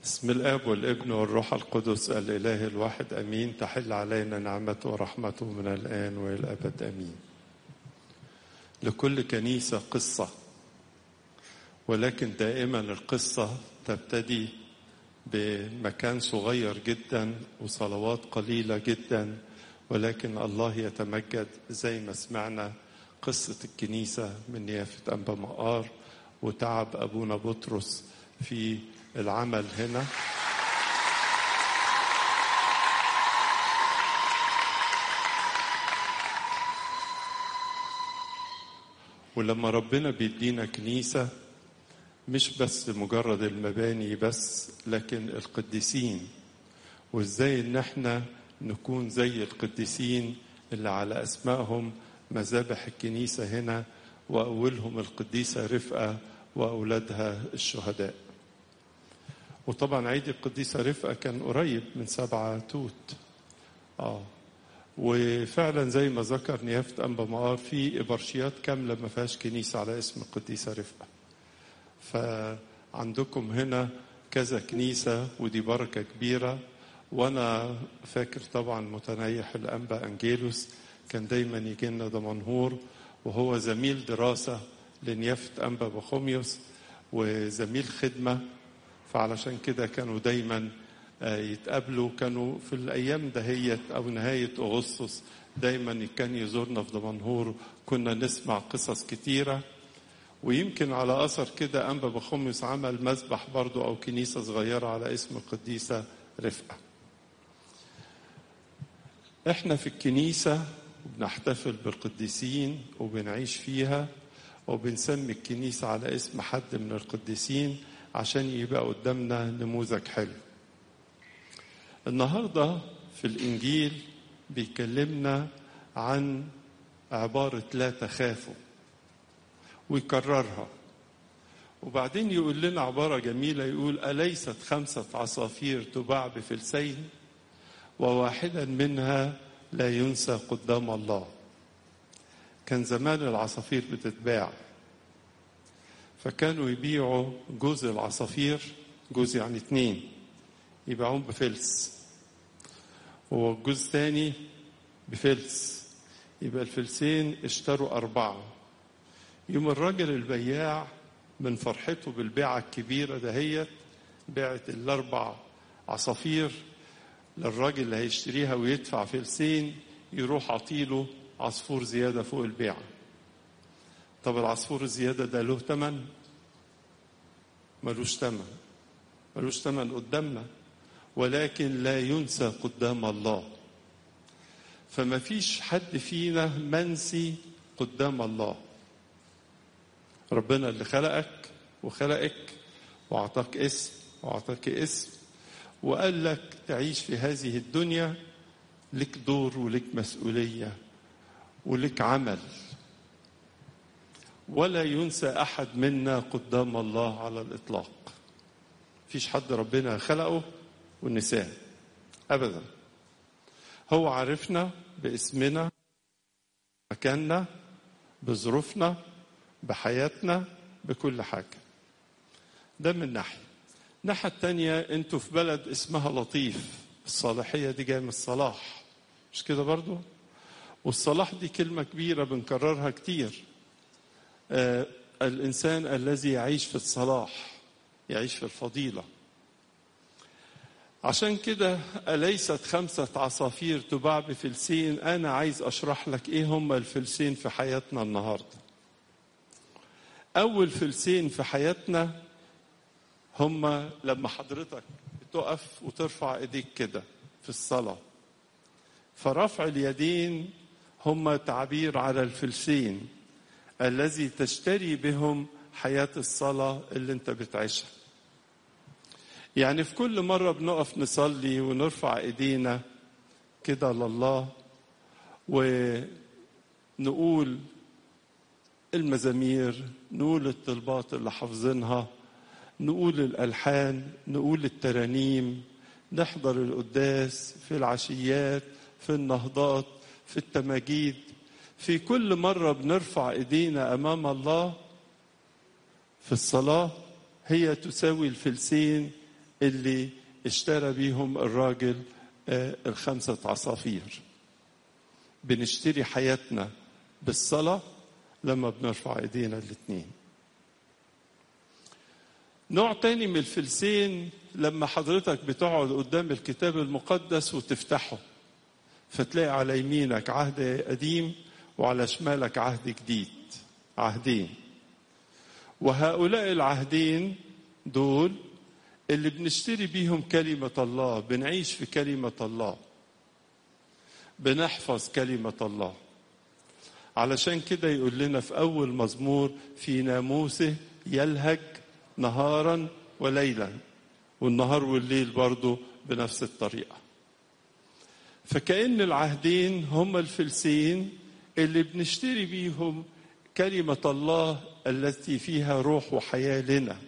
بسم الآب والابن والروح القدس الإله الواحد أمين. تحل علينا نعمته ورحمته من الآن وإلى الأبد أمين. لكل كنيسة قصة، ولكن دائما القصة تبتدي بمكان صغير جدا وصلوات قليلة جدا، ولكن الله يتمجد زي ما سمعنا قصة الكنيسة من نيافة أنبا مقار وتعب أبونا بطرس في العمل هنا. ولما ربنا بيدينا كنيسة مش بس مجرد المباني بس، لكن القديسين، وازاي ان احنا نكون زي القديسين اللي على اسمائهم مذابح الكنيسة هنا، واولهم القديسة رفقة واولادها الشهداء. وطبعا عيد القديسة رفقة كان قريب من 7 توت. وفعلا زي ما ذكر نيافة أنبا مقار في إبرشيات كاملة ما فيهاش كنيسة على اسم القديسة رفقة. فعندكم هنا كذا كنيسة ودي بركة كبيرة. وأنا فاكر طبعا متنيح الأنبا أنجيلوس كان دايما يجي لنا دمنهور، وهو زميل دراسة لنيافة أنبا بخوميوس وزميل خدمة، فعلشان كده كانوا دايما يتقابلوا. كانوا في الأيام دهيت أو نهاية أغسطس دايما كان يزورنا في دمنهور، كنا نسمع قصص كتيرة. ويمكن على أثر كده أنبا بخوميوس عمل مذبح برضو أو كنيسة صغيرة على اسم القديسة رفقة. احنا في الكنيسة بنحتفل بالقديسين وبنعيش فيها، وبنسمي الكنيسة على اسم حد من القديسين عشان يبقى قدامنا نموذج حلو. النهاردة في الإنجيل بيكلمنا عن عبارة لا تخافوا ويكررها، وبعدين يقول لنا عبارة جميلة، يقول أليست 5 عصافير تباع بفلسين وواحدا منها لا ينسى قدام الله. كان زمان العصافير بتتباع، فكانوا يبيعوا جوز العصافير، جوز يعني 2، يبيعون بفلس، وجوز تاني بفلس، يبقى الفلسين اشتروا 4. يوم الراجل البياع من فرحته بالبيعة الكبيرة دهيت باعت 4 عصافير للراجل اللي هيشتريها ويدفع فلسين، يروح عطيله عصفور زيادة فوق البيعة. طب العصفور الزيادة ده له تمن؟ ملوش تمن، ملوش تمن قدامنا، ولكن لا ينسى قدام الله. فما فيش حد فينا منسي قدام الله. ربنا اللي خلقك وخلقك وأعطاك اسم وأعطاك اسم، وقال لك تعيش في هذه الدنيا، لك دور ولك مسؤولية ولك عمل، ولا ينسى أحد منا قدام الله على الإطلاق. فيش حد ربنا خلقه ونساه أبدا. هو عارفنا باسمنا، مكاننا، بظروفنا، بحياتنا، بكل حاجة. ده من ناحية. الناحية التانية انتوا في بلد اسمها لطيف. الصالحية دي جاية من الصلاح، مش كده برضو؟ والصلاح دي كلمة كبيرة بنكررها كتير. الإنسان الذي يعيش في الصلاح يعيش في الفضيلة. عشان كده أليست 5 عصافير تباع بفلسين. أنا عايز أشرح لك إيه هم الفلسين في حياتنا النهاردة. أول فلسين في حياتنا هم لما حضرتك بتقف وترفع إيديك كده في الصلاة. فرفع اليدين هم تعبير على الفلسين الذي تشتري بهم حياة الصلاة اللي انت بتعيشها. يعني في كل مرة بنقف نصلي ونرفع ايدينا كده لله ونقول المزامير، نقول الطلبات اللي حافظينها، نقول الألحان، نقول الترانيم، نحضر القداس في العشيات، في النهضات، في التماجيد. في كل مرة بنرفع ايدينا أمام الله في الصلاة هي تساوي الفلسين اللي اشترى بيهم الراجل 5 عصافير. بنشتري حياتنا بالصلاة لما بنرفع ايدينا الاتنين. نوع تاني من الفلسين لما حضرتك بتقعد قدام الكتاب المقدس وتفتحه، فتلاقي على يمينك عهد قديم وعلى شمالك عهد جديد، عهدين. وهؤلاء العهدين دول اللي بنشتري بيهم كلمة الله، بنعيش في كلمة الله، بنحفظ كلمة الله. علشان كده يقول لنا في أول مزمور: في ناموسه يلهج نهارا وليلا، والنهار والليل برضو بنفس الطريقة. فكأن العهدين هم الفلسين اللي بنشتري بيهم كلمة الله التي فيها روح وحياة لنا.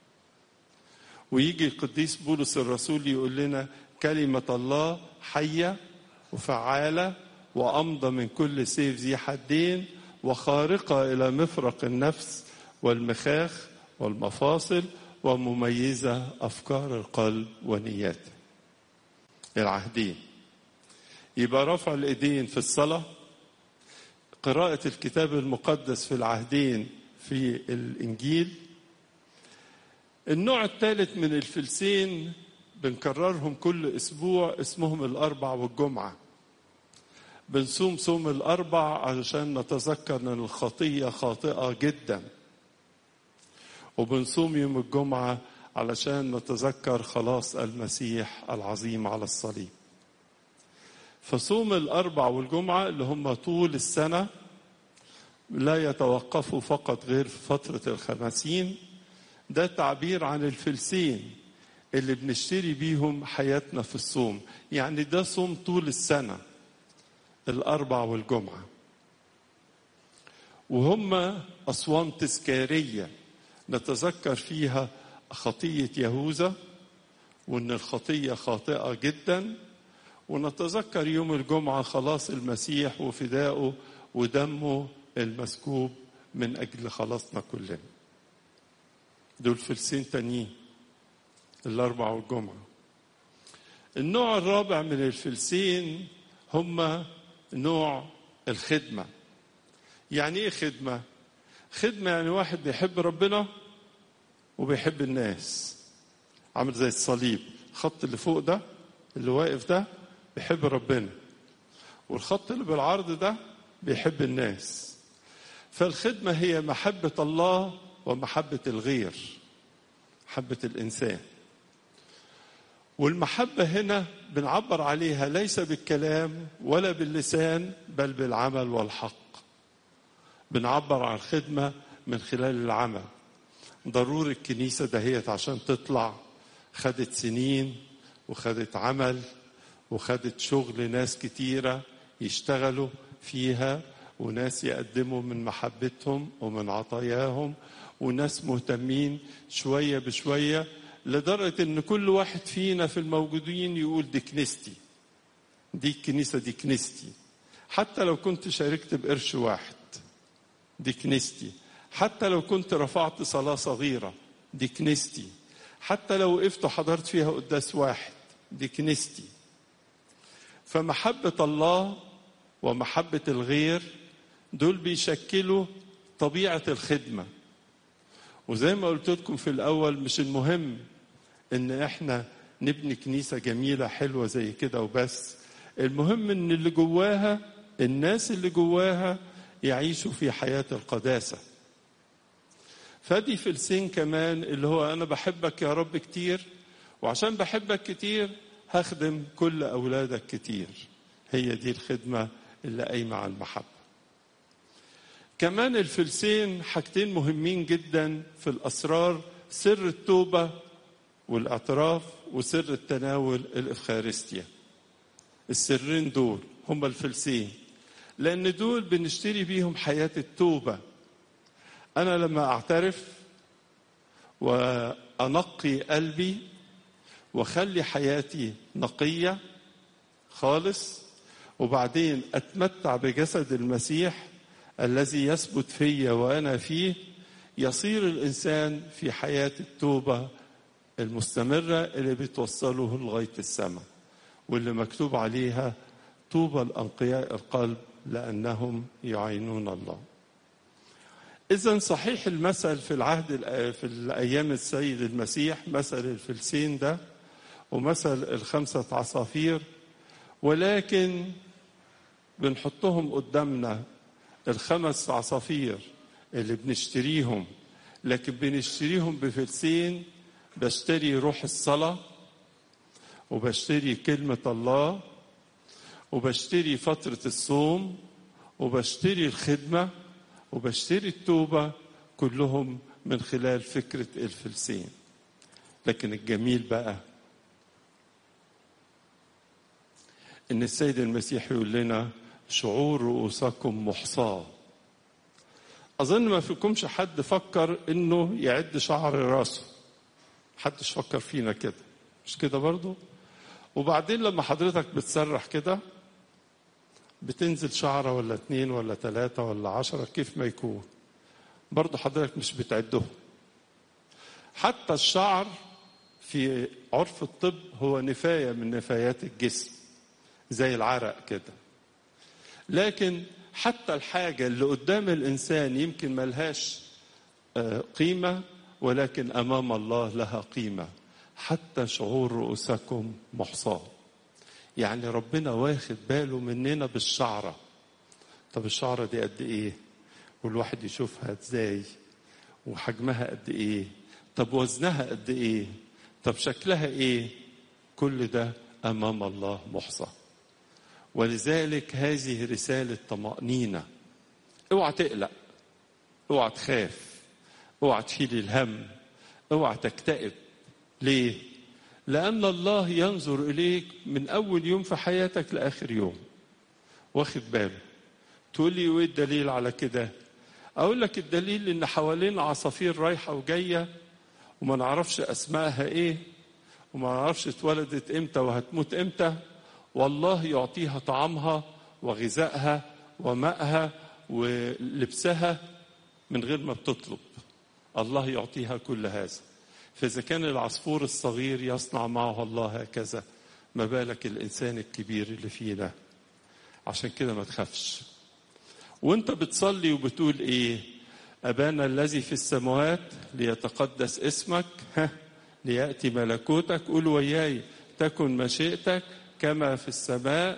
ويجي القديس بولس الرسول يقول لنا: كلمة الله حية وفعالة وأمضى من كل سيف ذي حدين وخارقة إلى مفرق النفس والمخاخ والمفاصل ومميزة أفكار القلب ونياته. العهدين يبقى رفع الإيدين في الصلاة، قراءة الكتاب المقدس في العهدين في الإنجيل. النوع الثالث من الفلسين بنكررهم كل أسبوع، اسمهم الأربع والجمعة. بنصوم صوم الأربع علشان نتذكر أن الخطية خاطئة جدا، وبنصوم يوم الجمعة علشان نتذكر خلاص المسيح العظيم على الصليب. فصوم الأربع والجمعة اللي هم طول السنة لا يتوقفوا فقط غير في فترة الخمسين، ده تعبير عن الفلسين اللي بنشتري بيهم حياتنا في الصوم. يعني ده صوم طول السنة، الأربع والجمعة. وهم أصوام تذكارية نتذكر فيها خطية يهوذا وأن الخطية خاطئة جدا، ونتذكر يوم الجمعة خلاص المسيح وفدائه ودمه المسكوب من أجل خلاصنا كلنا. دول فلسين تانيين، الأربع والجمعة. النوع الرابع من الفلسين هم نوع الخدمة. يعني إيه خدمة؟ خدمة يعني واحد بيحب ربنا وبيحب الناس، عامل زي الصليب. الخط اللي فوق ده اللي واقف ده بيحب ربنا، والخط اللي بالعرض ده بيحب الناس. فالخدمة هي محبة الله ومحبة الغير، محبة الإنسان. والمحبة هنا بنعبر عليها ليس بالكلام ولا باللسان بل بالعمل والحق. بنعبر عن الخدمة من خلال العمل. ضروري الكنيسة دهيت عشان تطلع خدت سنين وخدت عمل وخدت شغل ناس كتيرة يشتغلوا فيها، وناس يقدموا من محبتهم ومن عطاياهم، وناس مهتمين شوية بشوية، لدرجة ان كل واحد فينا في الموجودين يقول: دي كنيستي، دي الكنيسة، دي كنيستي. حتى لو كنت شاركت بقرش واحد، دي كنيستي. حتى لو كنت رفعت صلاة صغيرة، دي كنيستي. حتى لو وقفت وحضرت فيها قداس واحد، دي كنيستي. فمحبة الله ومحبة الغير دول بيشكلوا طبيعة الخدمة. وزي ما قلت لكم في الأول، مش المهم إن إحنا نبني كنيسة جميلة حلوة زي كده وبس، المهم إن اللي جواها، الناس اللي جواها يعيشوا في حياة القداسة. فدي فلسين كمان اللي هو: أنا بحبك يا رب كتير، وعشان بحبك كتير هخدم كل أولادك كتير. هي دي الخدمة اللي قايمة على المحبة. كمان الفلسين حاجتين مهمين جدا في الأسرار: سر التوبة والاعتراف، وسر التناول الإفخارستيا. السرين دول هم الفلسين، لأن دول بنشتري بيهم حياة التوبة. أنا لما أعترف وأنقي قلبي وخلي حياتي نقية خالص، وبعدين أتمتع بجسد المسيح الذي يثبت فيا وأنا فيه، يصير الإنسان في حياة التوبة المستمرة اللي بتوصله لغاية السماء، واللي مكتوب عليها طوبى الأنقياء القلب لأنهم يعينون الله. إذن صحيح المثل في في الأيام السيد المسيح مثل الفلسين ده ومثل الخمسة عصافير، ولكن بنحطهم قدامنا الخمس عصافير اللي بنشتريهم، لكن بنشتريهم بفلسين. بشتري روح الصلاة، وبشتري كلمة الله، وبشتري فترة الصوم، وبشتري الخدمة، وبشتري التوبة، كلهم من خلال فكرة الفلسين. لكن الجميل بقى إن السيد المسيح يقول لنا شعور رؤوسكم محصاة. أظن ما فيكمش حد فكر إنه يعد شعر راسه، محدش فكر فينا كده، مش كده برضو؟ وبعدين لما حضرتك بتسرح كده بتنزل شعرة ولا 2 ولا 3 ولا 10 كيف ما يكون، برضو حضرتك مش بتعده. حتى الشعر في عرف الطب هو نفاية من نفايات الجسم زي العرق كده، لكن حتى الحاجة اللي قدام الإنسان يمكن ملهاش قيمة، ولكن أمام الله لها قيمة. حتى شعور رؤوسكم محصاة، يعني ربنا واخد باله مننا بالشعرة. طب الشعرة دي قد إيه؟ والواحد يشوفها إزاي؟ وحجمها قد إيه؟ طب وزنها قد إيه؟ طب شكلها إيه؟ كل ده أمام الله محصى. ولذلك هذه رسالة طمأنينة. اوعى تقلق، اوعى تخاف، اوعى تشيل الهم، اوعى تكتئب. ليه؟ لأن الله ينظر إليك من أول يوم في حياتك لآخر يوم، واخد باله. تقول لي وإيه الدليل على كده؟ أقول لك الدليل إن حوالينا عصافير رايحة وجاية وما نعرفش أسمائها إيه، وما نعرفش اتولدت إمتى وهتموت إمتى، والله يعطيها طعامها وغذائها وماءها ولبسها من غير ما بتطلب. الله يعطيها كل هذا. فإذا كان العصفور الصغير يصنع معه الله هكذا، ما بالك الإنسان الكبير اللي فينا؟ عشان كده ما تخافش. وانت بتصلي وبتقول ايه؟ أبانا الذي في السماوات ليتقدس اسمك، ليأتي ملكوتك. قول وياي تكن مشيئتك كما في السماء.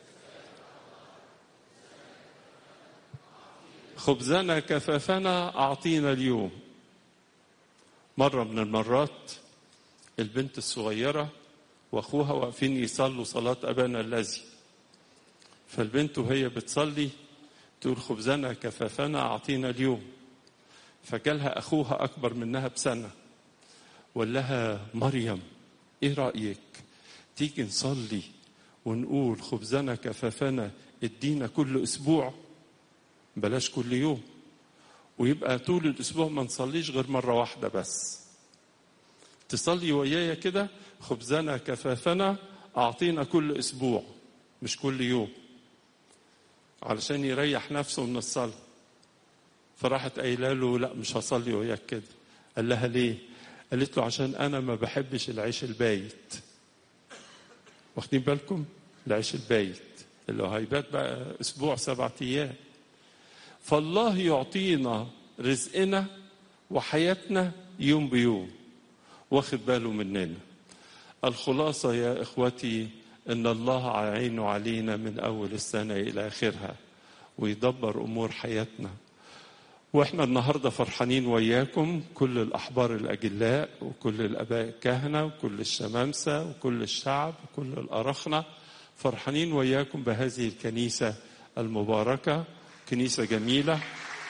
خبزنا كفافنا أعطينا اليوم. مرة من المرات البنت الصغيرة وأخوها واقفين يصلوا صلاة أبانا الذي، فالبنت وهي بتصلي تقول خبزنا كفافنا أعطينا اليوم. فجالها أخوها أكبر منها بسنة وقال لها مريم إيه رأيك تيجي نصلي ونقول خبزنا كفافنا ادينا كل أسبوع، بلاش كل يوم، ويبقى طول الأسبوع ما نصليش غير مرة واحدة بس. تصلي ويايا كده خبزنا كفافنا أعطينا كل أسبوع مش كل يوم، علشان يريح نفسه من الصلاة. فراحت قايله له لا مش هصلي وياك كده. قال لها ليه؟ قالت له عشان أنا ما بحبش العيش البايت. واخدين بالكم؟ العيش البايت اللي هيبات بقى أسبوع 7 أيام. فالله يعطينا رزقنا وحياتنا يوم بيوم، واخد باله مننا. الخلاصة يا إخوتي إن الله عينه علينا من أول السنة إلى آخرها ويدبر أمور حياتنا. وإحنا النهاردة فرحانين وياكم كل الأحبار الأجلاء وكل الآباء الكهنة وكل الشمامسة وكل الشعب وكل الأرخنة، فرحانين وياكم بهذه الكنيسة المباركة، كنيسة جميلة.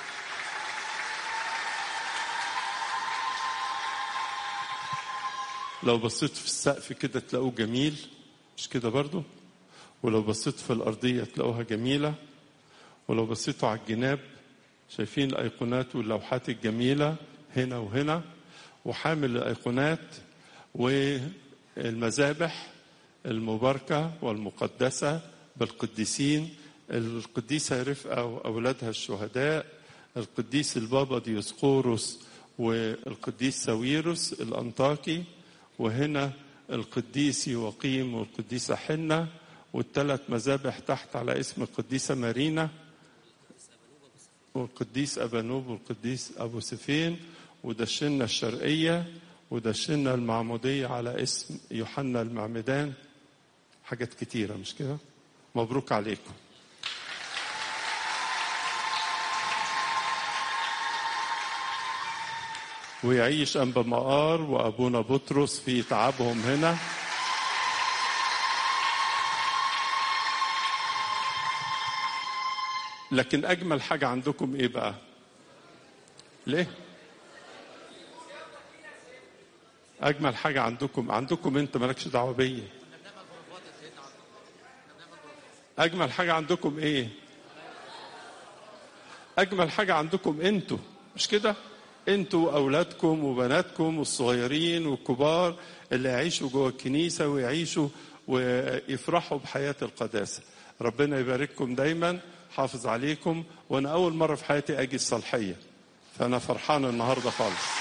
لو بصيت في السقف كده تلاقوه جميل، مش كده برضو؟ ولو بصيت في الأرضية تلاقوها جميلة، ولو بصيتوا على الجناب شايفين الأيقونات واللوحات الجميلة هنا وهنا، وحامل الأيقونات والمذابح المباركة والمقدسة بالقديسين، القديسة رفقة وأولادها الشهداء، القديس البابا ديوسقوروس والقديس ساويروس الأنطاكي، وهنا القديس يوقيم والقديسة حنة، والثلاث مذابح تحت على اسم القديسة مارينا والقديس أبانوب والقديس أبو سفين، ودشنا الشرقية ودشنا المعمودية على اسم يوحنا المعمدان. حاجات كتيرة مش كده؟ مبروك عليكم. ويعيش أنبا مقار وأبونا بطرس في تعبهم هنا. لكن أجمل حاجة عندكم إيه بقى؟ ليه؟ أجمل حاجة عندكم أنت، مالكش دعوة بيا. أجمل حاجة عندكم إيه؟ أجمل حاجة عندكم أنتوا، مش كده؟ أنتوا وأولادكم وبناتكم والصغيرين والكبار اللي يعيشوا جوه الكنيسة ويعيشوا ويفرحوا بحياة القداسة. ربنا يبارككم دايما، حافظ عليكم. وأنا أول مرة في حياتي أجي الصالحية، فأنا فرحان النهاردة خالص.